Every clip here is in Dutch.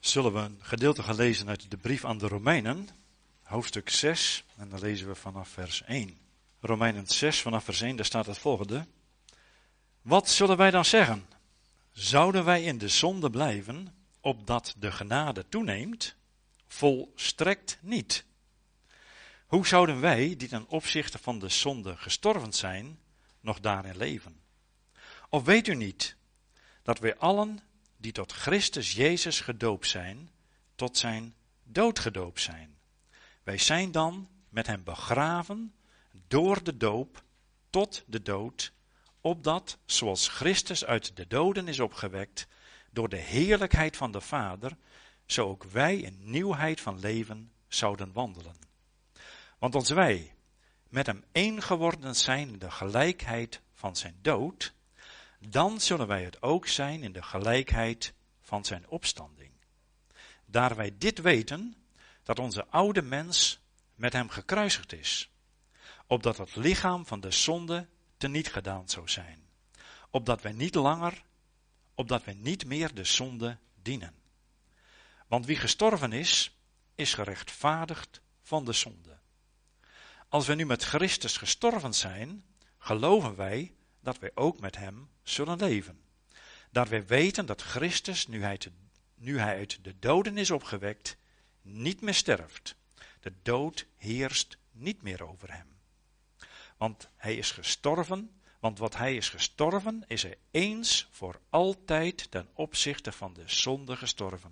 Zullen we een gedeelte gaan lezen uit de brief aan de Romeinen, hoofdstuk 6, en dan lezen we vanaf vers 1. Romeinen 6, vanaf vers 1, daar staat het volgende. Wat zullen wij dan zeggen? Zouden wij in de zonde blijven, opdat de genade toeneemt? Volstrekt niet. Hoe zouden wij, die ten opzichte van de zonde gestorven zijn, nog daarin leven? Of weet u niet, dat wij allen die tot Christus Jezus gedoopt zijn, tot zijn dood gedoopt zijn? Wij zijn dan met hem begraven door de doop tot de dood, opdat, zoals Christus uit de doden is opgewekt, door de heerlijkheid van de Vader, zo ook wij in nieuwheid van leven zouden wandelen. Want als wij met hem één geworden zijn in de gelijkheid van zijn dood, dan zullen wij het ook zijn in de gelijkheid van zijn opstanding. Daar wij dit weten, dat onze oude mens met hem gekruisigd is, opdat het lichaam van de zonde teniet gedaan zou zijn, opdat wij niet meer de zonde dienen. Want wie gestorven is, is gerechtvaardigd van de zonde. Als wij nu met Christus gestorven zijn, geloven wij dat wij ook met hem zullen leven. Daar wij weten dat Christus, nu hij uit de doden is opgewekt, niet meer sterft. De dood heerst niet meer over hem. Want wat hij is gestorven, is hij eens voor altijd ten opzichte van de zonde gestorven.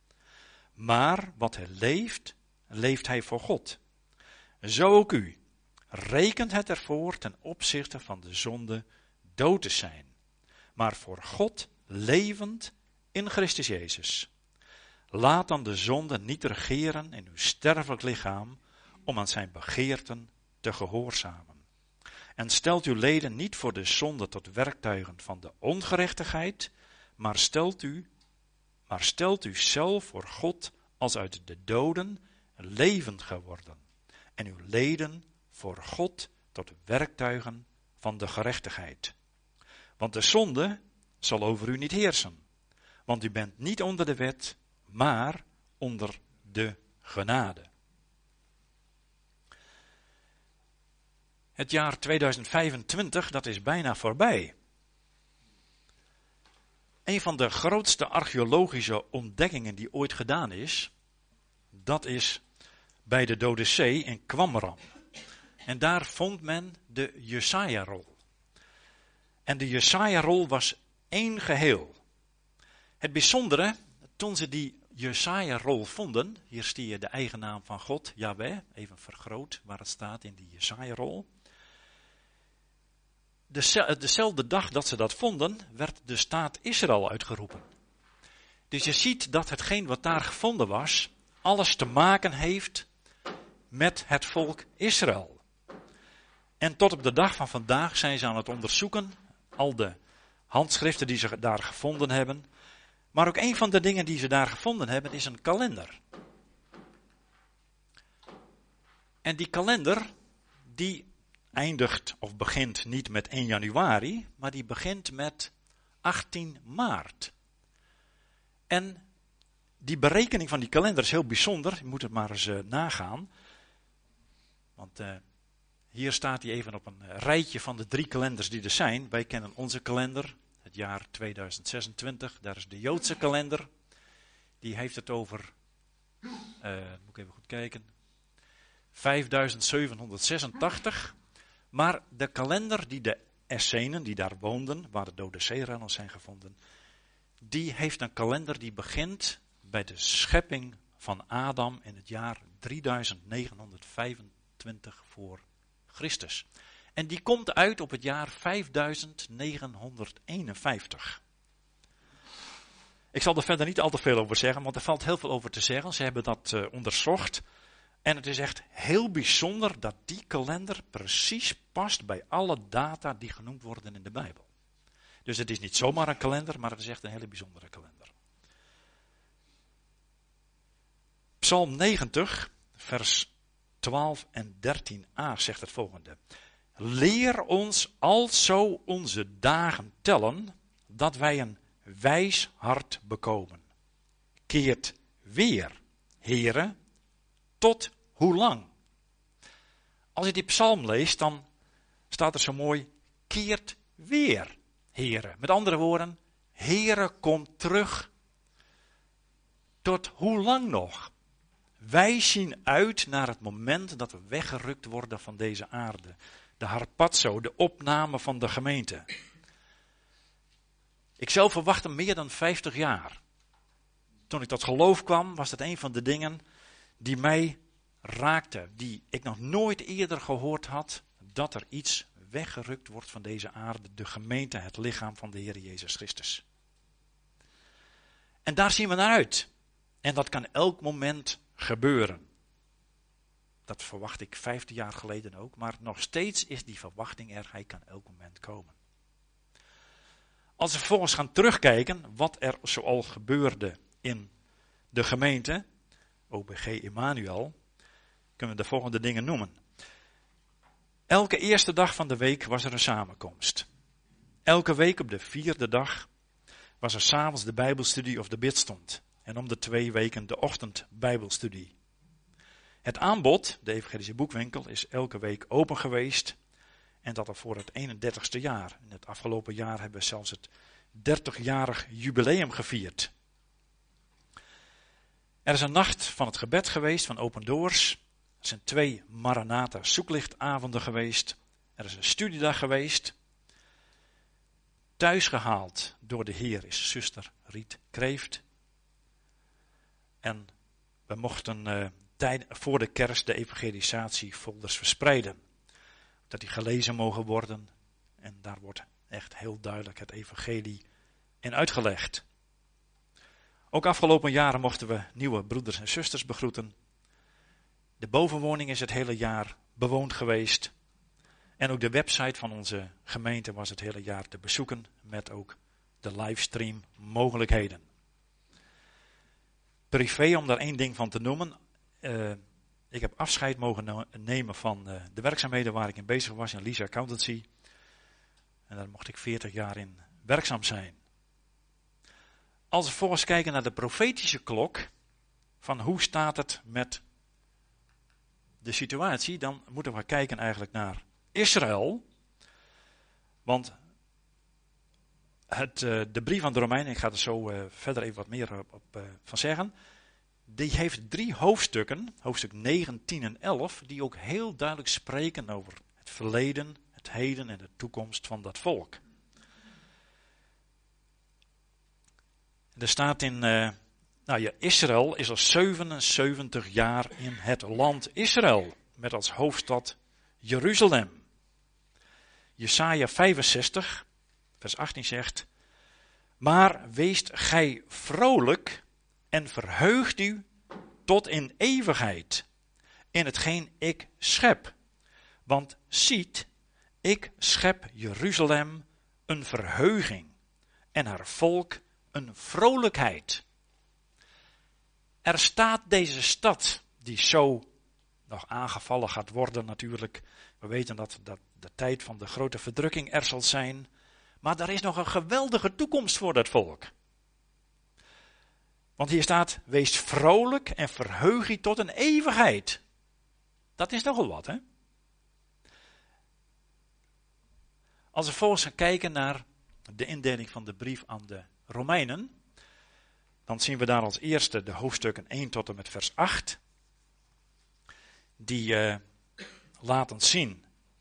Maar wat hij leeft, leeft hij voor God. Zo ook u. Rekent het ervoor ten opzichte van de zonde dood te zijn, maar voor God levend in Christus Jezus. Laat dan de zonde niet regeren in uw sterfelijk lichaam, om aan zijn begeerten te gehoorzamen. En stelt uw leden niet voor de zonde tot werktuigen van de ongerechtigheid, maar stelt u zelf voor God als uit de doden levend geworden, en uw leden voor God tot werktuigen van de gerechtigheid. Want de zonde zal over u niet heersen, want u bent niet onder de wet, maar onder de genade. Het jaar 2025, dat is bijna voorbij. Een van de grootste archeologische ontdekkingen die ooit gedaan is, dat is bij de Dode Zee in Qumran. En daar vond men de Jesaja-rol. En de Jesaja-rol was één geheel. Het bijzondere, toen ze die Jesaja-rol vonden, hier zie je de eigen naam van God, Yahweh, even vergroot waar het staat in die Jesaja-rol. Dezelfde dag dat ze dat vonden, werd de staat Israël uitgeroepen. Dus je ziet dat hetgeen wat daar gevonden was, alles te maken heeft met het volk Israël. En tot op de dag van vandaag zijn ze aan het onderzoeken, al de handschriften die ze daar gevonden hebben. Maar ook een van de dingen die ze daar gevonden hebben is een kalender. En die kalender, die eindigt of begint niet met 1 januari, maar die begint met 18 maart. En die berekening van die kalender is heel bijzonder, je moet het maar eens nagaan. Want hier staat hij even op een rijtje van de 3 kalenders die er zijn. Wij kennen onze kalender, het jaar 2026, daar is de Joodse kalender. Die heeft het over, moet ik even goed kijken, 5786. Maar de kalender die de Essenen, die daar woonden, waar de Dode Zeeruilers zijn gevonden, die heeft een kalender die begint bij de schepping van Adam in het jaar 3925 voor Christus. En die komt uit op het jaar 5951. Ik zal er verder niet al te veel over zeggen, want er valt heel veel over te zeggen. Ze hebben dat onderzocht. En het is echt heel bijzonder dat die kalender precies past bij alle data die genoemd worden in de Bijbel. Dus het is niet zomaar een kalender, maar het is echt een hele bijzondere kalender. Psalm 90, vers 12 en 13a zegt het volgende. Leer ons alzo onze dagen tellen, dat wij een wijs hart bekomen. Keert weer, Heere, tot hoe lang? Als je die psalm leest, dan staat er zo mooi, keert weer, Heere. Met andere woorden, Heere, kom terug. Tot hoe lang nog? Wij zien uit naar het moment dat we weggerukt worden van deze aarde. De harpazo, de opname van de gemeente. Ik zelf verwachtte meer dan 50 jaar. Toen ik tot geloof kwam, was dat een van de dingen die mij raakte. Die ik nog nooit eerder gehoord had, dat er iets weggerukt wordt van deze aarde. De gemeente, het lichaam van de Heer Jezus Christus. En daar zien we naar uit. En dat kan elk moment gebeuren. Dat verwacht ik 15 jaar geleden ook, maar nog steeds is die verwachting er, hij kan elk moment komen. Als we vervolgens gaan terugkijken wat er zoal gebeurde in de gemeente, OBG Emmanuel, kunnen we de volgende dingen noemen. Elke eerste dag van de week was er een samenkomst. Elke week op de 4e dag was er 's avonds de bijbelstudie of de bidstond. En om de 2 weken de ochtend bijbelstudie. Het aanbod, de evangelische boekwinkel, is elke week open geweest. En dat al voor het 31ste jaar. In het afgelopen jaar hebben we zelfs het 30-jarig jubileum gevierd. Er is een nacht van het gebed geweest, van Open Doors. Er zijn 2 Maranatha zoeklichtavonden geweest. Er is een studiedag geweest. Thuisgehaald door de Heer is zuster Riet Kreeft. En we mochten voor de kerst de evangelisatiefolders verspreiden. Dat die gelezen mogen worden. En daar wordt echt heel duidelijk het evangelie in uitgelegd. Ook afgelopen jaren mochten we nieuwe broeders en zusters begroeten. De bovenwoning is het hele jaar bewoond geweest. En ook de website van onze gemeente was het hele jaar te bezoeken. Met ook de livestream mogelijkheden. Privé, om daar 1 ding van te noemen. Ik heb afscheid mogen nemen van de werkzaamheden waar ik in bezig was in Lisa Accountancy. En daar mocht ik 40 jaar in werkzaam zijn. Als we vervolgens kijken naar de profetische klok, van hoe staat het met de situatie, dan moeten we kijken eigenlijk naar Israël. Want de brief aan de Romeinen, ik ga er zo verder even wat meer op van zeggen. Die heeft 3 hoofdstukken, hoofdstuk 9, 10 en 11, die ook heel duidelijk spreken over het verleden, het heden en de toekomst van dat volk. Er staat in, Israël is al 77 jaar in het land Israël, met als hoofdstad Jeruzalem. Jesaja 65, vers 18 zegt, maar weest gij vrolijk en verheugt u tot in eeuwigheid in hetgeen ik schep. Want ziet, ik schep Jeruzalem een verheuging en haar volk een vrolijkheid. Er staat deze stad, die zo nog aangevallen gaat worden natuurlijk. We weten dat de tijd van de grote verdrukking er zal zijn. Maar er is nog een geweldige toekomst voor dat volk. Want hier staat, wees vrolijk en verheug je tot een eeuwigheid. Dat is nogal wat, hè? Als we vervolgens gaan kijken naar de indeling van de brief aan de Romeinen, dan zien we daar als eerste de hoofdstukken 1 tot en met vers 8. Die laten zien,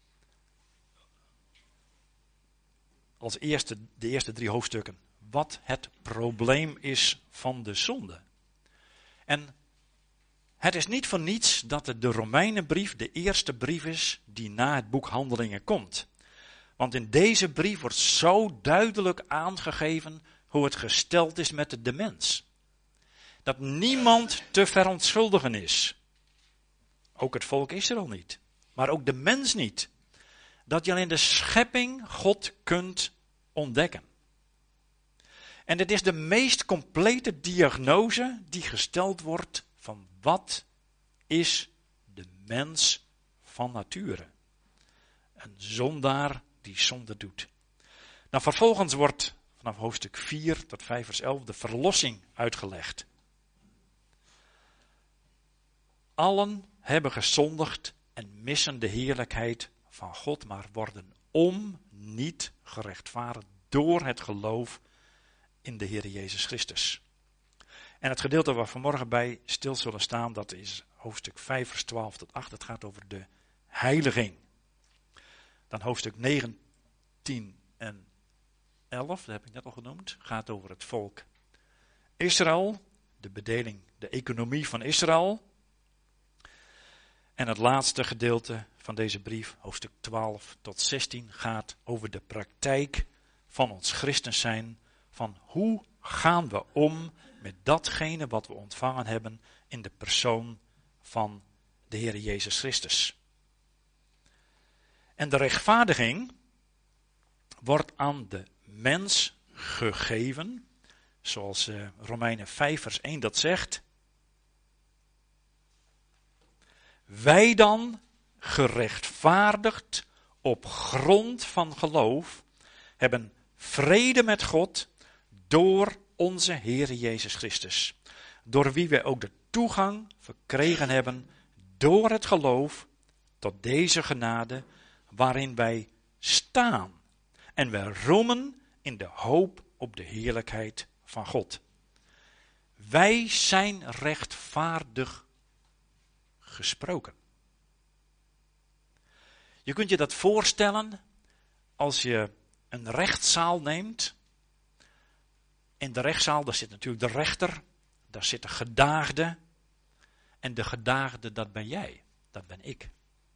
als eerste, de eerste 3 hoofdstukken, wat het probleem is van de zonde. En het is niet voor niets dat de Romeinenbrief de eerste brief is die na het boek Handelingen komt. Want in deze brief wordt zo duidelijk aangegeven hoe het gesteld is met de mens. Dat niemand te verontschuldigen is. Ook het volk Israël niet. Maar ook de mens niet. Dat je alleen de schepping God kunt ontdekken. En het is de meest complete diagnose die gesteld wordt van wat is de mens van nature. Een zondaar die zonde doet. Nou, vervolgens wordt vanaf hoofdstuk 4 tot 5 vers 11 de verlossing uitgelegd. allen hebben gezondigd en missen de heerlijkheid van God, maar worden niet gerechtvaardigd door het geloof in de Heer Jezus Christus. En het gedeelte waar we vanmorgen bij stil zullen staan, dat is hoofdstuk 5 vers 12 tot 8. Het gaat over de heiliging. Dan hoofdstuk 19 en 11, dat heb ik net al genoemd, gaat over het volk Israël, de bedeling, de economie van Israël. En het laatste gedeelte van deze brief, hoofdstuk 12 tot 16, gaat over de praktijk van ons christen zijn. Van hoe gaan we om met datgene wat we ontvangen hebben in de persoon van de Heer Jezus Christus. En de rechtvaardiging wordt aan de mens gegeven, zoals Romeinen 5 vers 1 dat zegt. Wij dan, gerechtvaardigd op grond van geloof, hebben vrede met God door onze Heer Jezus Christus, door wie wij ook de toegang verkregen hebben door het geloof tot deze genade waarin wij staan. En wij roemen in de hoop op de heerlijkheid van God. Wij zijn rechtvaardig gesproken. Je kunt je dat voorstellen als je een rechtszaal neemt. In de rechtszaal, daar zit natuurlijk de rechter, daar zit de gedaagde. En de gedaagde, dat ben jij, dat ben ik.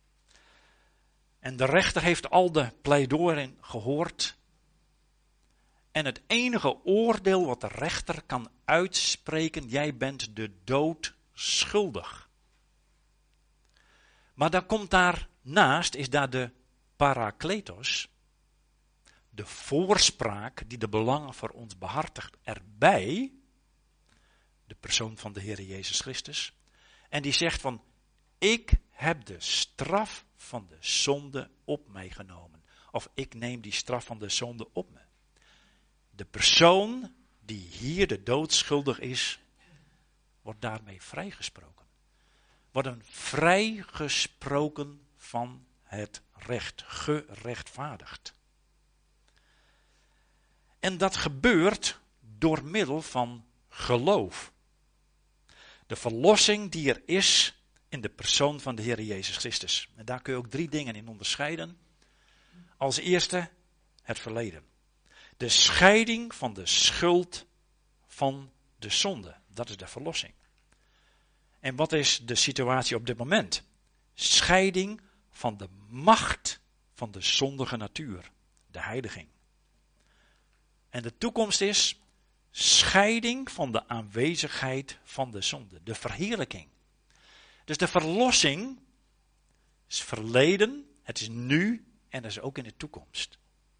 En de rechter heeft al de pleidooien gehoord. En het enige oordeel wat de rechter kan uitspreken, jij bent de dood schuldig. Maar dan komt daarnaast, is daar de parakletos, de voorspraak die de belangen voor ons behartigt erbij, de persoon van de Heer Jezus Christus. En die zegt van, ik heb de straf van de zonde op mij genomen. Of ik neem die straf van de zonde op me. De persoon die hier de dood schuldig is, wordt daarmee vrijgesproken. Worden vrijgesproken van het recht, gerechtvaardigd. En dat gebeurt door middel van geloof. De verlossing die er is in de persoon van de Heer Jezus Christus. En daar kun je ook 3 dingen in onderscheiden. Als eerste het verleden. De scheiding van de schuld van de zonde. Dat is de verlossing. En wat is de situatie op dit moment? Scheiding van de macht van de zondige natuur. De heiliging. En de toekomst is scheiding van de aanwezigheid van de zonde. De verheerlijking. Dus de verlossing is verleden, het is nu en dat is ook in de toekomst.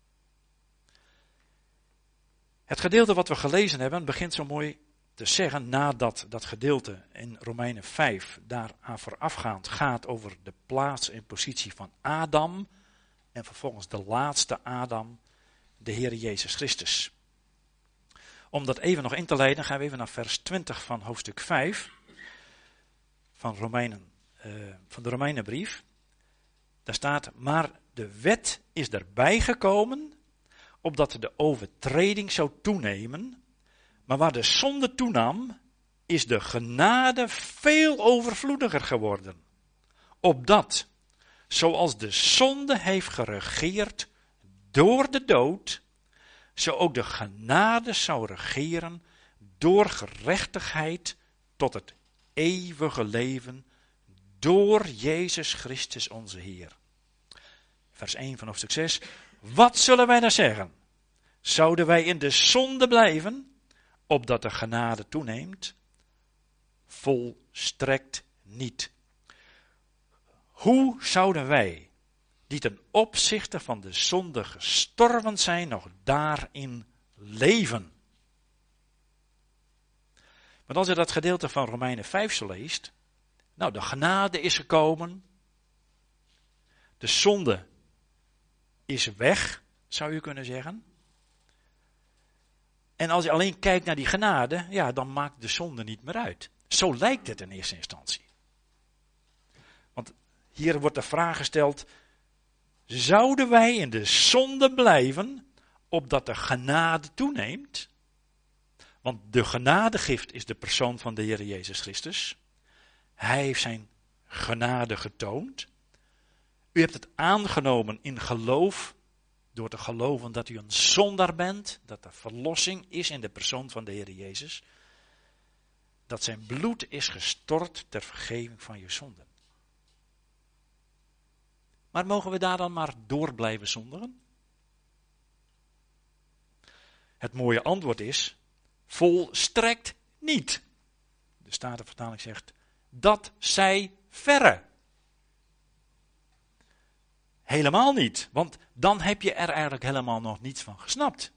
Het gedeelte wat we gelezen hebben begint zo mooi te zeggen nadat dat gedeelte in Romeinen 5 daaraan voorafgaand gaat over de plaats en positie van Adam en vervolgens de laatste Adam, de Heer Jezus Christus. Om dat even nog in te leiden gaan we even naar vers 20 van hoofdstuk 5 van de Romeinenbrief. Daar staat, maar de wet is erbij gekomen, opdat de overtreding zou toenemen. Maar waar de zonde toenam, is de genade veel overvloediger geworden. Opdat, zoals de zonde heeft geregeerd door de dood, zo ook de genade zou regeren door gerechtigheid tot het eeuwige leven door Jezus Christus onze Heer. Vers 1 van hoofdstuk 6. Wat zullen wij dan zeggen? Zouden wij in de zonde blijven, opdat de genade toeneemt? Volstrekt niet. Hoe zouden wij, die ten opzichte van de zonde gestorven zijn, nog daarin leven? Want als je dat gedeelte van Romeinen 5 zo leest, nou, de genade is gekomen, de zonde is weg, zou je kunnen zeggen. En als je alleen kijkt naar die genade, ja, dan maakt de zonde niet meer uit. Zo lijkt het in eerste instantie. Hier wordt de vraag gesteld, zouden wij in de zonde blijven, opdat de genade toeneemt? Want de genadegift is de persoon van de Heer Jezus Christus. Hij heeft zijn genade getoond. U hebt het aangenomen in geloof, door te geloven dat u een zondaar bent, dat er verlossing is in de persoon van de Heer Jezus. Dat zijn bloed is gestort ter vergeving van je zonden. Maar mogen we daar dan maar door blijven zondigen? Het mooie antwoord is, volstrekt niet. De Statenvertaling zegt, dat zij verre. Helemaal niet, want dan heb je er eigenlijk helemaal nog niets van gesnapt.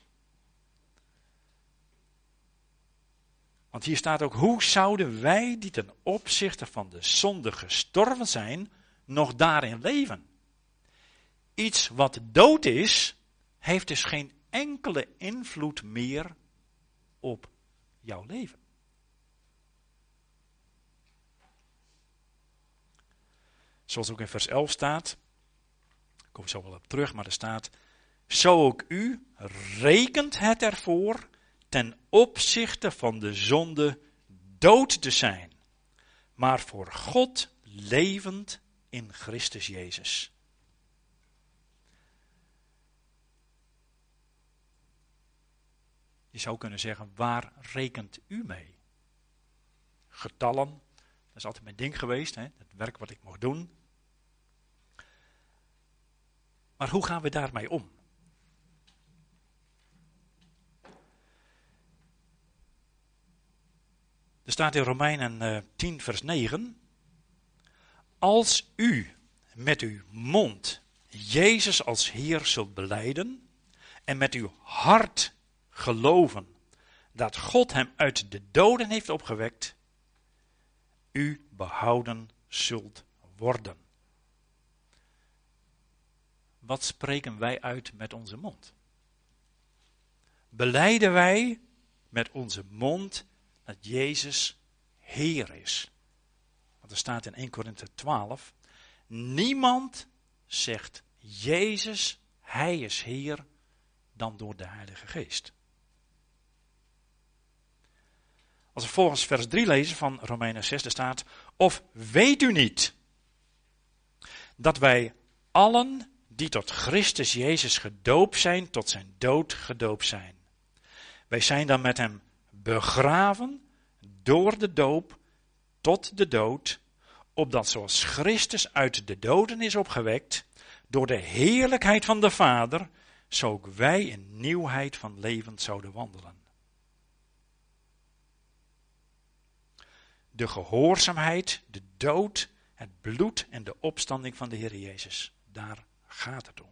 Want hier staat ook, hoe zouden wij die ten opzichte van de zonde gestorven zijn, nog daarin leven? Iets wat dood is, heeft dus geen enkele invloed meer op jouw leven. Zoals ook in vers 11 staat, ik kom zo wel op terug, maar er staat, zo ook u rekent het ervoor ten opzichte van de zonde dood te zijn, maar voor God levend in Christus Jezus. Je zou kunnen zeggen, waar rekent u mee? Getallen, dat is altijd mijn ding geweest, hè? Het werk wat ik mocht doen. Maar hoe gaan we daarmee om? Er staat in Romeinen 10 vers 9. Als u met uw mond Jezus als Heer zult belijden en met uw hart geloven dat God hem uit de doden heeft opgewekt, u behouden zult worden. Wat spreken wij uit met onze mond? Belijden wij met onze mond dat Jezus Heer is? Want er staat in 1 Korinthe 12, niemand zegt Jezus, Hij is Heer, dan door de Heilige Geest. Als we volgens vers 3 lezen van Romeinen 6, er staat, of weet u niet dat wij allen die tot Christus Jezus gedoopt zijn, tot zijn dood gedoopt zijn. Wij zijn dan met hem begraven door de doop tot de dood, opdat zoals Christus uit de doden is opgewekt, door de heerlijkheid van de Vader, zo ook wij in nieuwheid van leven zouden wandelen. De gehoorzaamheid, de dood, het bloed en de opstanding van de Heer Jezus. Daar gaat het om.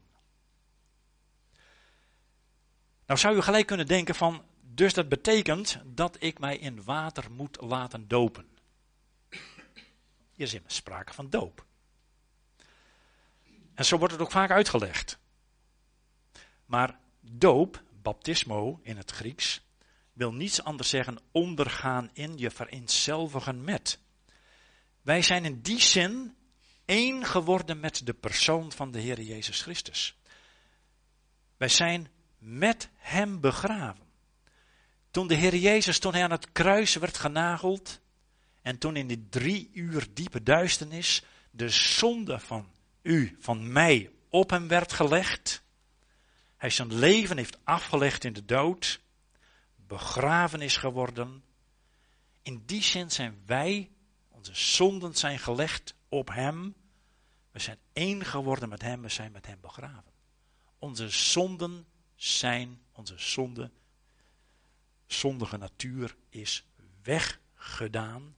Nou zou u gelijk kunnen denken van, dus dat betekent dat ik mij in water moet laten dopen. Hier is immers sprake van doop. En zo wordt het ook vaak uitgelegd. Maar doop, baptismo in het Grieks, wil niets anders zeggen ondergaan in, je vereenzelvigen met. Wij zijn in die zin één geworden met de persoon van de Heer Jezus Christus. Wij zijn met hem begraven. Toen de Heer Jezus, toen hij aan het kruis werd genageld, en toen in die 3 uur diepe duisternis de zonde van u, van mij, op hem werd gelegd. Hij zijn leven heeft afgelegd in de dood, begraven is geworden. In die zin zijn wij, onze zonden zijn gelegd op hem. We zijn één geworden met hem, we zijn met hem begraven. Onze zonden zijn, zondige natuur is weggedaan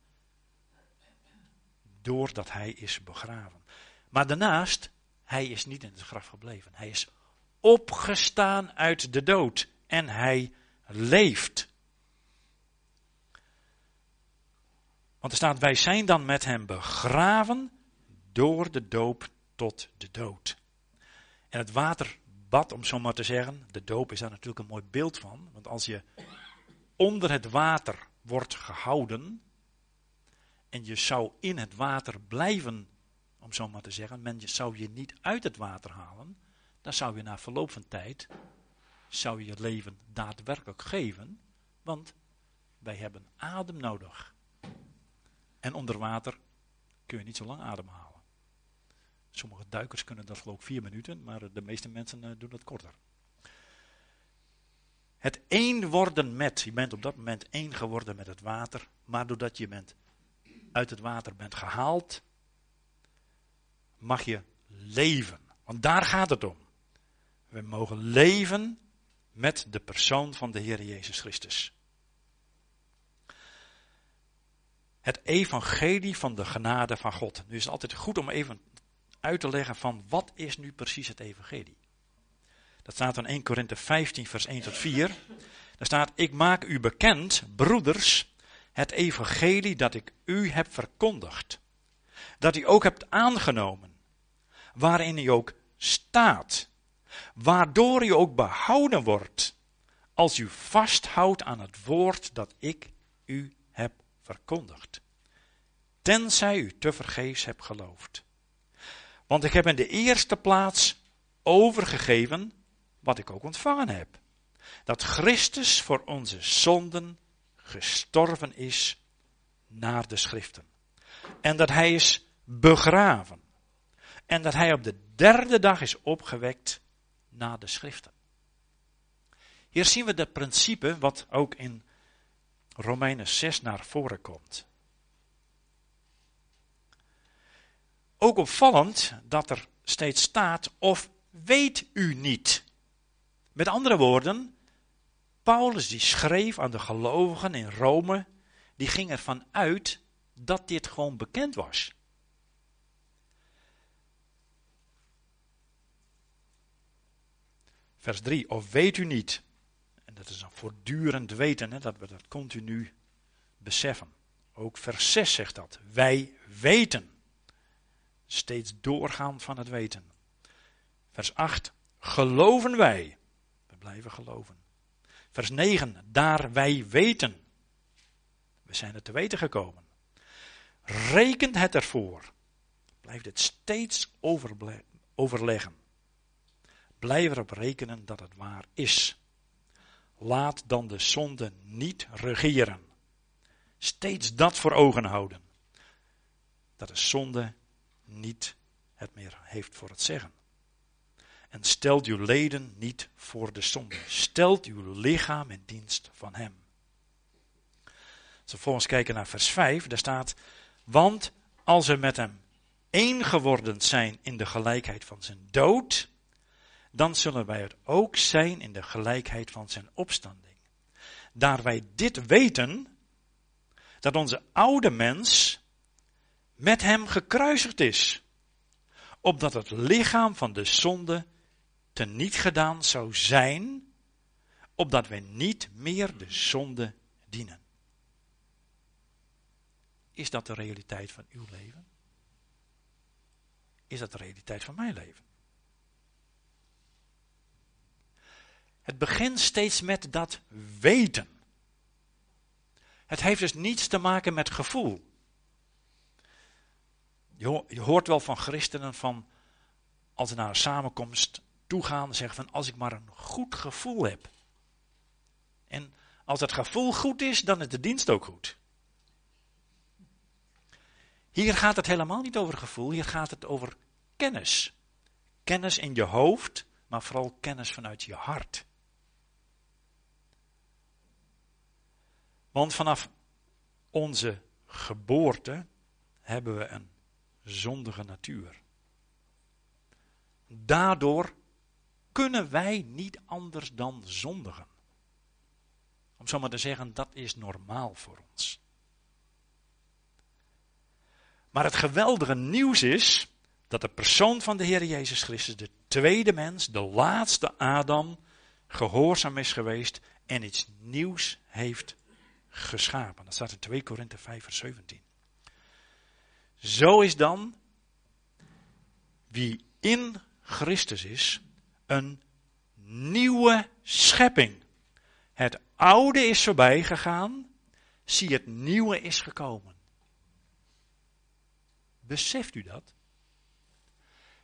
doordat hij is begraven. Maar daarnaast, hij is niet in het graf gebleven. Hij is opgestaan uit de dood en hij leeft. Want er staat, wij zijn dan met hem begraven door de doop tot de dood. En het waterbad, om zo maar te zeggen, de doop is daar natuurlijk een mooi beeld van. Want als je onder het water wordt gehouden en je zou in het water blijven om zo maar te zeggen. Men zou je niet uit het water halen. Dan zou je na verloop van tijd, zou je het leven daadwerkelijk geven. Want wij hebben adem nodig. En onder water kun je niet zo lang ademhalen. Sommige duikers kunnen dat geloof ik 4 minuten, maar de meeste mensen doen het korter. Het één worden met, je bent op dat moment één geworden met het water, maar doordat je uit het water bent gehaald, mag je leven. Want daar gaat het om. We mogen leven met de persoon van de Heer Jezus Christus. Het evangelie van de genade van God. Nu is het altijd goed om even uit te leggen van wat is nu precies het evangelie. Dat staat in 1 Korinthe 15 vers 1 tot 4. Daar staat, ik maak u bekend, broeders, het evangelie dat ik u heb verkondigd. Dat u ook hebt aangenomen. Waarin u ook staat. Waardoor u ook behouden wordt. Als u vasthoudt aan het woord dat ik u heb verkondigd. Tenzij u tevergeefs hebt geloofd. Want ik heb in de eerste plaats overgegeven wat ik ook ontvangen heb. Dat Christus voor onze zonden gestorven is naar de schriften. En dat hij is begraven. En dat hij op de 3e dag is opgewekt naar de schriften. Hier zien we dat principe wat ook in Romeinen 6 naar voren komt. Ook opvallend dat er steeds staat, of weet u niet. Met andere woorden, Paulus die schreef aan de gelovigen in Rome, die ging ervan uit dat dit gewoon bekend was. Vers 3, of weet u niet. En dat is een voortdurend weten, dat we dat continu beseffen. Ook vers 6 zegt dat. Wij weten. Steeds doorgaan van het weten. Vers 8. Geloven wij. We blijven geloven. Vers 9. Daar wij weten. We zijn het te weten gekomen. Rekent het ervoor. Blijf het steeds overleggen. Blijf erop rekenen dat het waar is. Laat dan de zonde niet regeren. Steeds dat voor ogen houden. Dat de zonde niet het meer heeft voor het zeggen. En stelt uw leden niet voor de zonde. Stelt uw lichaam in dienst van hem. Als we vervolgens kijken naar vers 5, daar staat, want als we met hem één geworden zijn in de gelijkheid van zijn dood, dan zullen wij het ook zijn in de gelijkheid van zijn opstanding. Daar wij dit weten, dat onze oude mens met hem gekruisigd is, opdat het lichaam van de zonde teniet gedaan zou zijn, opdat wij niet meer de zonde dienen. Is dat de realiteit van uw leven? Is dat de realiteit van mijn leven? Het begint steeds met dat weten. Het heeft dus niets te maken met gevoel. Je hoort wel van christenen van, als ze naar een samenkomst toe gaan, zeggen van, als ik maar een goed gevoel heb. En als het gevoel goed is, dan is de dienst ook goed. Hier gaat het helemaal niet over gevoel, hier gaat het over kennis. Kennis in je hoofd, maar vooral kennis vanuit je hart. Want vanaf onze geboorte hebben we een zondige natuur. Daardoor kunnen wij niet anders dan zondigen. Om zo maar te zeggen, dat is normaal voor ons. Maar het geweldige nieuws is dat de persoon van de Heer Jezus Christus, de tweede mens, de laatste Adam, gehoorzaam is geweest en iets nieuws heeft geschapen. Dat staat in 2 Korinthe 5 vers 17. Zo is dan wie in Christus is een nieuwe schepping. Het oude is voorbij gegaan, zie het nieuwe is gekomen. Beseft u dat?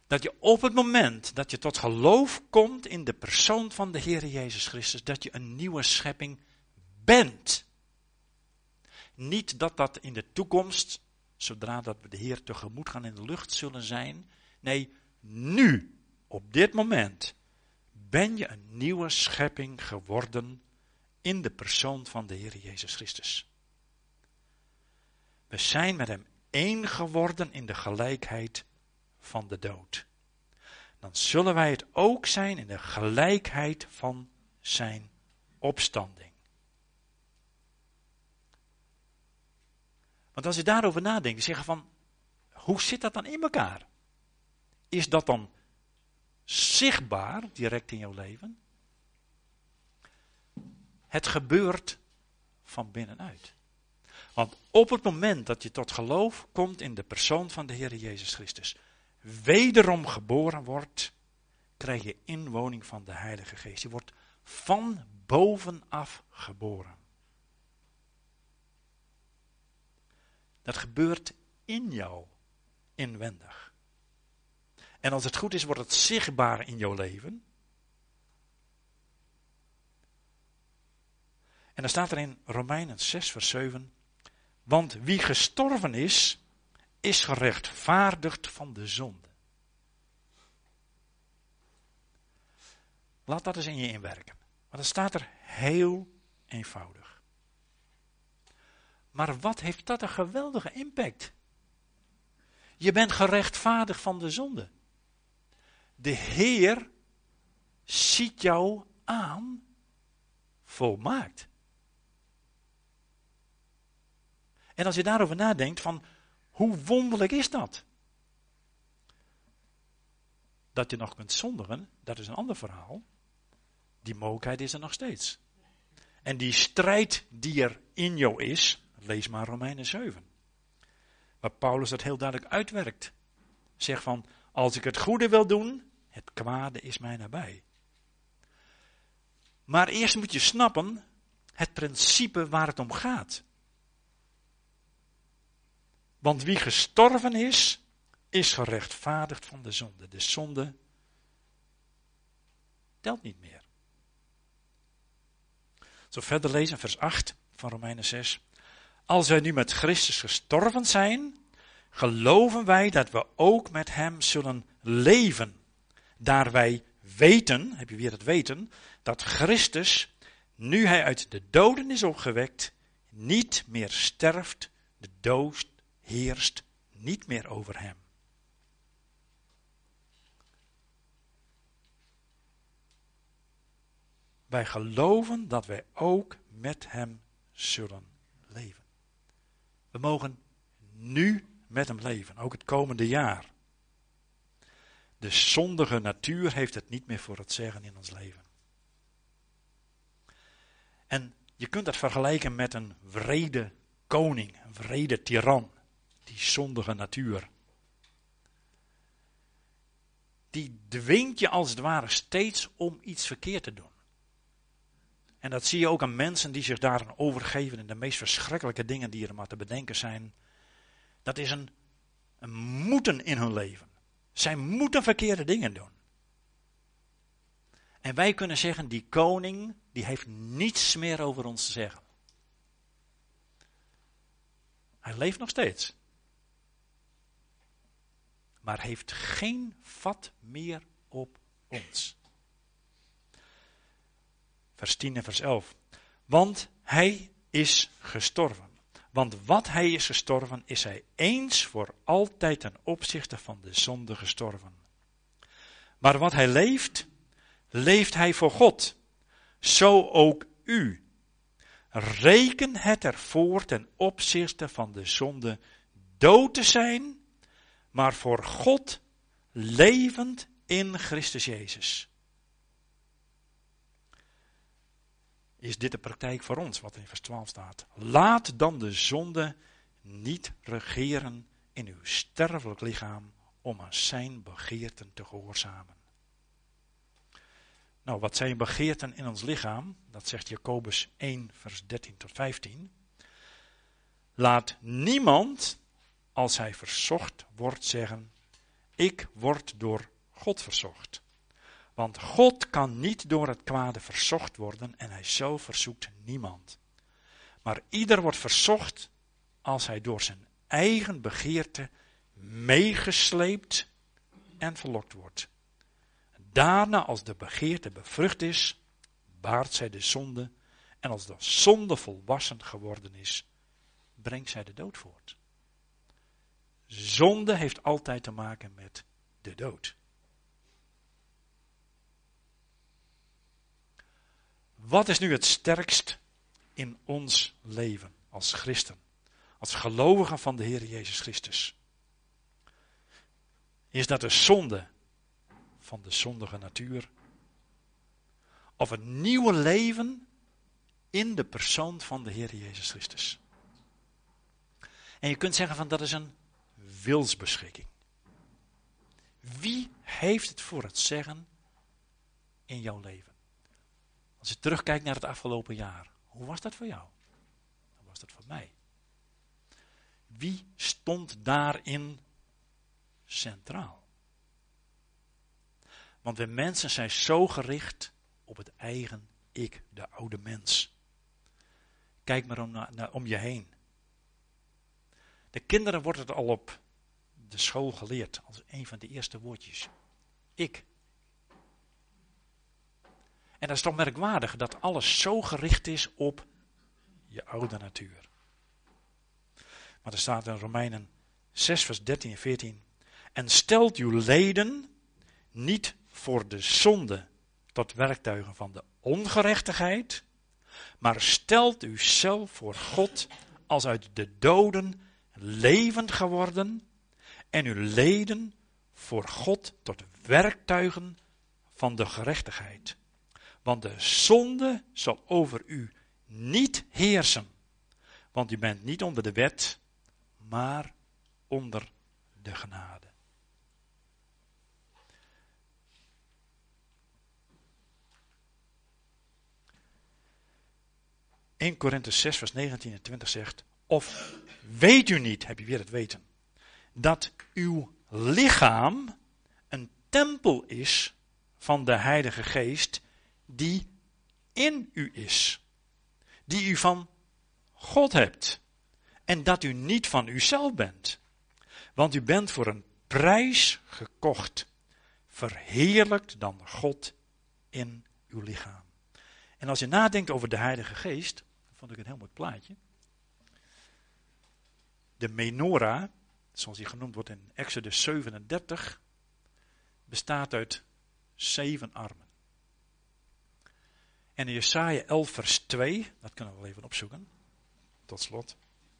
Dat je op het moment dat je tot geloof komt in de persoon van de Heer Jezus Christus, dat je een nieuwe schepping bent. Niet dat dat in de toekomst, zodra dat we de Heer tegemoet gaan in de lucht zullen zijn. Nee, nu, op dit moment, ben je een nieuwe schepping geworden in de persoon van de Heer Jezus Christus. We zijn met hem één geworden in de gelijkheid van de dood. Dan zullen wij het ook zijn in de gelijkheid van zijn opstanding. Want als je daarover nadenkt, zeggen van, hoe zit dat dan in elkaar? Is dat dan zichtbaar, direct in jouw leven? Het gebeurt van binnenuit. Want op het moment dat je tot geloof komt in de persoon van de Heer Jezus Christus, wederom geboren wordt, krijg je inwoning van de Heilige Geest. Je wordt van bovenaf geboren. Dat gebeurt in jou, inwendig. En als het goed is, wordt het zichtbaar in jouw leven. En dan staat er in Romeinen 6 vers 7, want wie gestorven is, is gerechtvaardigd van de zonde. Laat dat eens in je inwerken. Want dan staat er heel eenvoudig. Maar wat heeft dat een geweldige impact? Je bent gerechtvaardigd van de zonde. De Heer ziet jou aan volmaakt. En als je daarover nadenkt van, hoe wonderlijk is dat? Dat je nog kunt zondigen, dat is een ander verhaal. Die mogelijkheid is er nog steeds. En die strijd die er in jou is, lees maar Romeinen 7. Waar Paulus dat heel duidelijk uitwerkt. Zegt van, als ik het goede wil doen, het kwade is mij nabij. Maar eerst moet je snappen, het principe waar het om gaat. Want wie gestorven is, is gerechtvaardigd van de zonde. De zonde telt niet meer. Zo verder lezen, vers 8 van Romeinen 6. Als wij nu met Christus gestorven zijn, geloven wij dat we ook met hem zullen leven. Daar wij weten, heb je weer het weten, dat Christus, nu hij uit de doden is opgewekt, niet meer sterft, de dood heerst niet meer over hem. Wij geloven dat wij ook met hem zullen leven. We mogen nu met hem leven, ook het komende jaar. De zondige natuur heeft het niet meer voor het zeggen in ons leven. En je kunt dat vergelijken met een wrede koning, een wrede tiran. Die zondige natuur. Die dwingt je als het ware steeds om iets verkeerd te doen. En dat zie je ook aan mensen die zich daaraan overgeven in de meest verschrikkelijke dingen die er maar te bedenken zijn. Dat is een moeten in hun leven. Zij moeten verkeerde dingen doen. En wij kunnen zeggen, die koning, die heeft niets meer over ons te zeggen. Hij leeft nog steeds. Maar heeft geen vat meer op ons. Vers 10 en vers 11. Want hij is gestorven. Want wat hij is gestorven, is hij eens voor altijd ten opzichte van de zonde gestorven. Maar wat hij leeft, leeft hij voor God. Zo ook u. Reken het ervoor ten opzichte van de zonde dood te zijn, maar voor God levend in Christus Jezus. Is dit de praktijk voor ons, wat in vers 12 staat? Laat dan de zonde niet regeren in uw sterfelijk lichaam, om aan zijn begeerten te gehoorzamen. Nou, wat zijn begeerten in ons lichaam? Dat zegt Jacobus 1, vers 13 tot 15. Laat niemand, als hij verzocht wordt, zeggen: ik word door God verzocht. Want God kan niet door het kwade verzocht worden en hij zelf verzoekt niemand. Maar ieder wordt verzocht als hij door zijn eigen begeerte meegesleept en verlokt wordt. Daarna, als de begeerte bevrucht is, baart zij de zonde. En als de zonde volwassen geworden is, brengt zij de dood voort. Zonde heeft altijd te maken met de dood. Wat is nu het sterkst in ons leven als christen? Als gelovigen van de Heer Jezus Christus? Is dat de zonde van de zondige natuur? Of het nieuwe leven in de persoon van de Heer Jezus Christus? En je kunt zeggen van dat is een wilsbeschikking. Wie heeft het voor het zeggen in jouw leven? Als je terugkijkt naar het afgelopen jaar, hoe was dat voor jou? Hoe was dat voor mij? Wie stond daarin centraal? Want we mensen zijn zo gericht op het eigen ik, de oude mens. Kijk maar om je heen. De kinderen wordt het al op de school geleerd, als een van de eerste woordjes. Ik. En dat is toch merkwaardig dat alles zo gericht is op je oude natuur. Maar er staat in Romeinen 6 vers 13 en 14. En stelt uw leden niet voor de zonde tot werktuigen van de ongerechtigheid, maar stelt u zelf voor God als uit de doden levend geworden en uw leden voor God tot werktuigen van de gerechtigheid. Want de zonde zal over u niet heersen, want u bent niet onder de wet, maar onder de genade. 1 Korinthe 6 vers 19 en 20 zegt, of weet u niet, heb je weer het weten, dat uw lichaam een tempel is van de Heilige Geest die in u is, die u van God hebt en dat u niet van uzelf bent, want u bent voor een prijs gekocht, verheerlijkt dan God in uw lichaam. En als je nadenkt over de Heilige Geest, vond ik een heel mooi plaatje. De menorah, zoals die genoemd wordt in Exodus 37, bestaat uit 7 armen. En in Jesaja 11 vers 2, dat kunnen we wel even opzoeken, tot slot.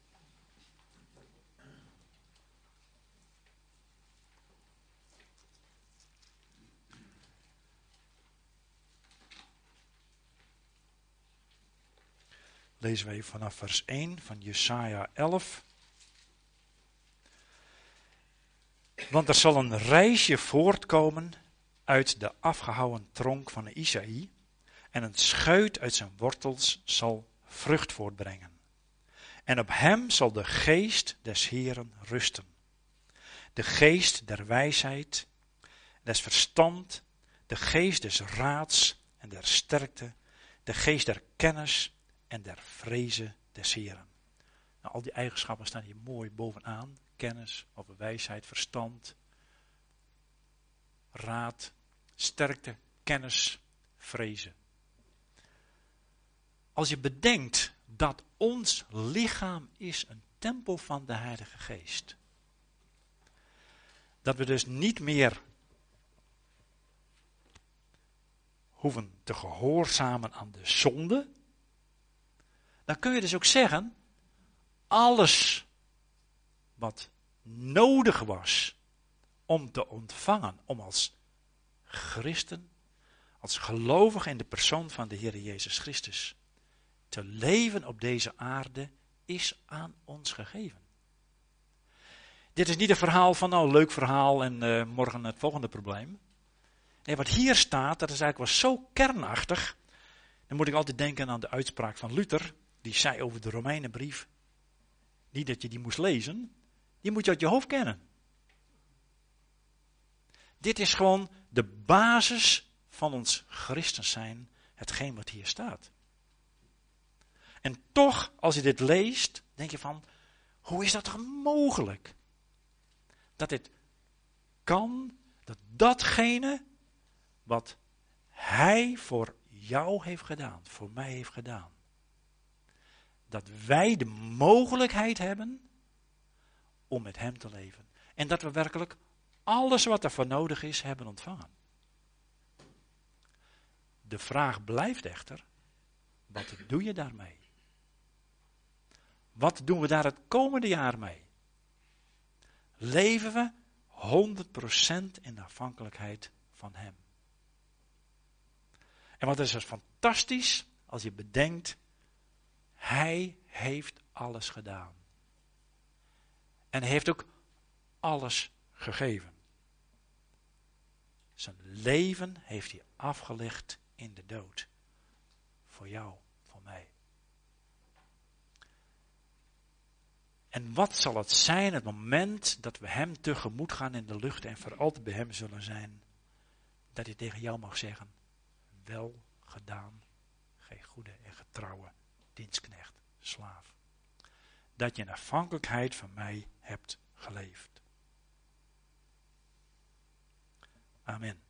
Lezen we even vanaf vers 1 van Jesaja 11. Want er zal een rijsje voortkomen uit de afgehouwen tronk van Isaïe, en een schuit uit zijn wortels zal vrucht voortbrengen. En op hem zal de geest des Heeren rusten. De geest der wijsheid, des verstand, de geest des raads en der sterkte, de geest der kennis en der vreze des Heeren. Nou, al die eigenschappen staan hier mooi bovenaan. Kennis, of wijsheid, verstand, raad, sterkte, kennis, vrezen. Als je bedenkt dat ons lichaam is een tempel van de Heilige Geest. Dat we dus niet meer hoeven te gehoorzamen aan de zonde. Dan kun je dus ook zeggen, alles wat nodig was om te ontvangen, om als christen, als gelovige in de persoon van de Heer Jezus Christus te leven op deze aarde, is aan ons gegeven. Dit is niet een verhaal van, nou, leuk verhaal en morgen het volgende probleem. Nee, wat hier staat, dat is eigenlijk wel zo kernachtig. Dan moet ik altijd denken aan de uitspraak van Luther, die zei over de Romeinenbrief, niet dat je die moest lezen, die moet je uit je hoofd kennen. Dit is gewoon de basis van ons christen zijn, hetgeen wat hier staat. En toch, als je dit leest, denk je van, hoe is dat toch mogelijk? Dat dit kan, dat datgene wat hij voor jou heeft gedaan, voor mij heeft gedaan. Dat wij de mogelijkheid hebben om met hem te leven. En dat we werkelijk alles wat er voor nodig is, hebben ontvangen. De vraag blijft echter, wat doe je daarmee? Wat doen we daar het komende jaar mee? Leven we 100% in de afhankelijkheid van hem? En wat is er fantastisch als je bedenkt, hij heeft alles gedaan. En hij heeft ook alles gegeven. Zijn leven heeft hij afgelegd in de dood. Voor jou, voor mij. En wat zal het zijn het moment dat we hem tegemoet gaan in de lucht en voor altijd bij hem zullen zijn? Dat hij tegen jou mag zeggen, wel gedaan, gij goede en getrouwe dienstknecht, slaaf. Dat je in afhankelijkheid van mij hebt geleefd. Amen.